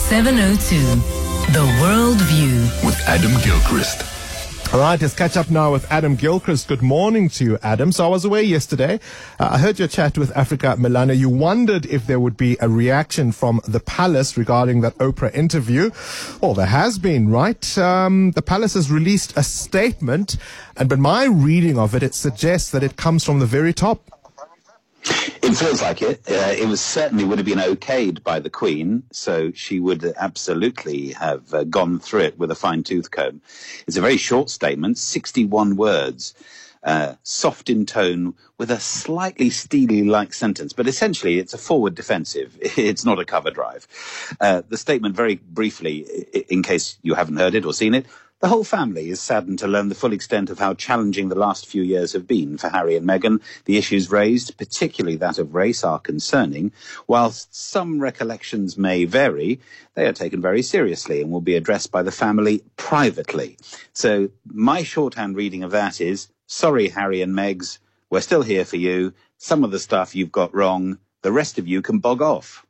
702, The World View. With Adam Gilchrist. All right, let's catch up now with Adam Gilchrist. Good morning to you, Adam. So I was away yesterday. I heard your chat with Africa Melana. You wondered if there would be a reaction from the palace regarding that Oprah interview. Well, there has been, right? The palace has released a statement, but my reading of it, it suggests that it comes from the very top. It feels like it. It certainly would have been okayed by the Queen, so she would absolutely have gone through it with a fine-tooth comb. It's a very short statement, 61 words, soft in tone, with a slightly Steely-like sentence. But essentially, it's a forward defensive. It's not a cover drive. The statement, very briefly, in case you haven't heard it or seen it, the whole family is saddened to learn the full extent of how challenging the last few years have been for Harry and Meghan. The issues raised, particularly that of race, are concerning. Whilst some recollections may vary, they are taken very seriously and will be addressed by the family privately. So my shorthand reading of that is, sorry, Harry and Megs, we're still here for you. Some of the stuff you've got wrong, the rest of you can bog off.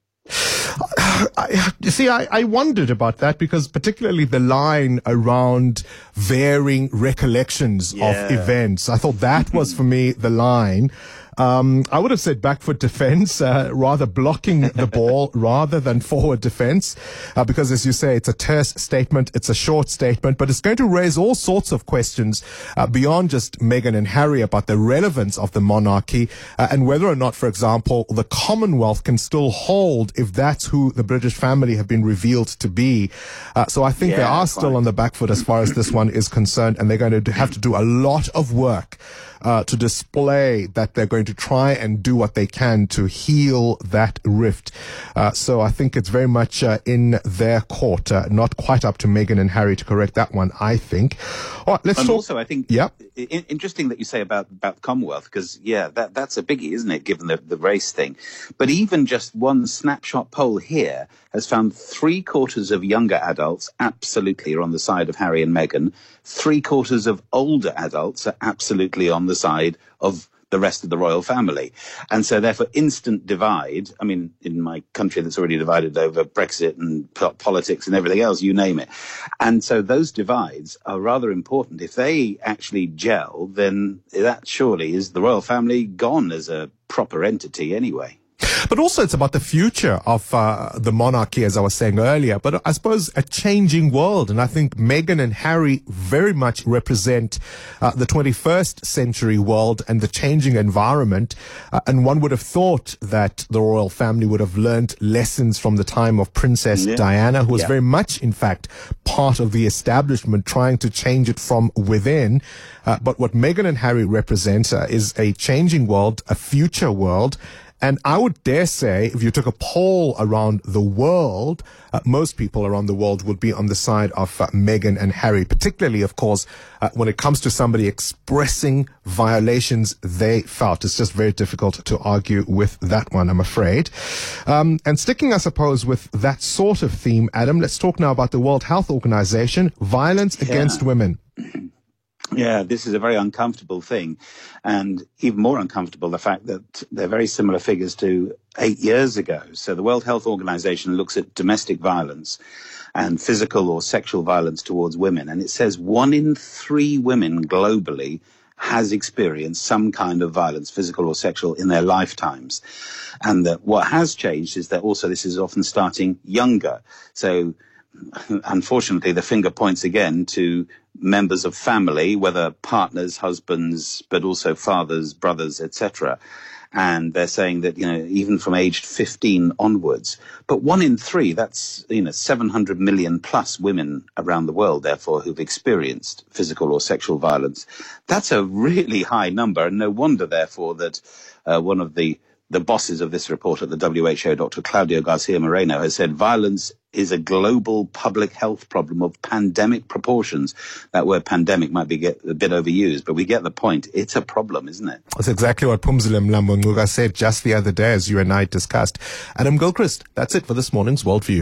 I wondered about that because particularly the line around varying recollections of events. I thought that was for me the line. I would have said back foot defense, rather blocking the ball rather than forward defense, because as you say, it's a terse statement, it's a short statement, but it's going to raise all sorts of questions beyond just Meghan and Harry about the relevance of the monarchy and whether or not, for example, the Commonwealth can still hold if that's who the British family have been revealed to be. So I think they are still on the back foot as far as this one is concerned, and they're going to have to do a lot of work to display that they're going to try and do what they can to heal that rift. So I think it's very much in their court, not quite up to Meghan and Harry to correct that one, I think. All right, let's talk. Also, I think interesting that you say about the Commonwealth, because, that's a biggie, isn't it, given the race thing. But even just one snapshot poll here has found 3/4 of younger adults absolutely are on the side of Harry and Meghan. 3/4 of older adults are absolutely on the side of the rest of the royal family. And so therefore instant divide, I mean, in my country that's already divided over Brexit and politics and everything else, you name it. And so those divides are rather important. If they actually gel, then that surely is the royal family gone as a proper entity anyway. But also it's about the future of the monarchy, as I was saying earlier, but I suppose a changing world. And I think Meghan and Harry very much represent the 21st century world and the changing environment. And one would have thought that the royal family would have learned lessons from the time of Princess Diana, who was very much, in fact, part of the establishment, trying to change it from within. But what Meghan and Harry represent is a changing world, a future world. And I would dare say, if you took a poll around the world, most people around the world would be on the side of Meghan and Harry, particularly, of course, when it comes to somebody expressing violations they felt. It's just very difficult to argue with that one, I'm afraid. And sticking, I suppose, with that sort of theme, Adam, let's talk now about the World Health Organization, violence against women. Yeah, this is a very uncomfortable thing, and even more uncomfortable the fact that they're very similar figures to 8 years ago. So the World Health Organization looks at domestic violence and physical or sexual violence towards women, and it says 1 in 3 women globally has experienced some kind of violence, physical or sexual, in their lifetimes. And that what has changed is that also this is often starting younger. So unfortunately, the finger points again to members of family, whether partners, husbands, but also fathers, brothers, etc. And they're saying that, even from aged 15 onwards. But 1 in 3, that's, 700 million plus women around the world, therefore, who've experienced physical or sexual violence. That's a really high number. And no wonder, therefore, that one of the bosses of this report at the WHO, Dr. Claudio Garcia Moreno, has said violence is a global public health problem of pandemic proportions. That word pandemic might be a bit overused, but we get the point. It's a problem, isn't it? That's exactly what Phumzile Mlambo-Ngcuka said just the other day, as you and I discussed. Adam Gilchrist, that's it for this morning's Worldview.